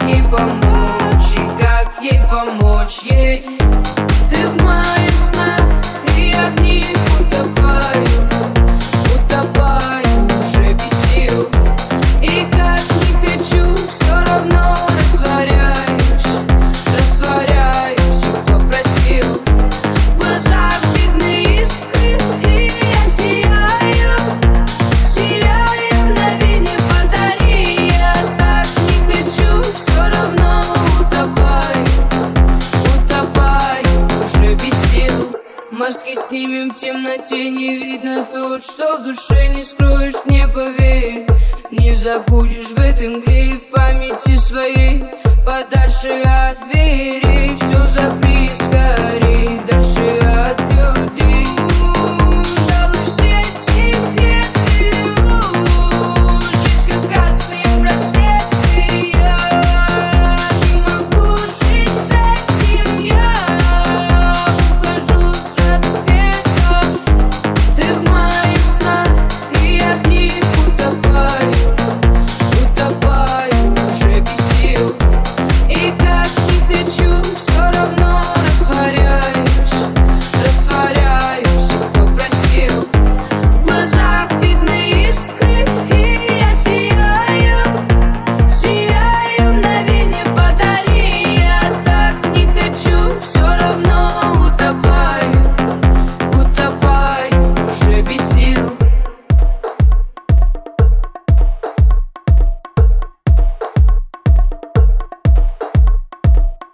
ей помочь, и как ей помочь ей. Ты в моих снах, и я в них утопаю уже без сил. И как не хочу, все равно растворяюсь, кто просил. В глазах видны искры, и я сияю мгновенье подари. Я так не хочу, все равно утопаю уже без сил. Маски снимем, в темноте не видно тут, что в душе не скроешь, не поверь. Не забудешь в этой мгле, в памяти своей, подальше от дверей. Все записано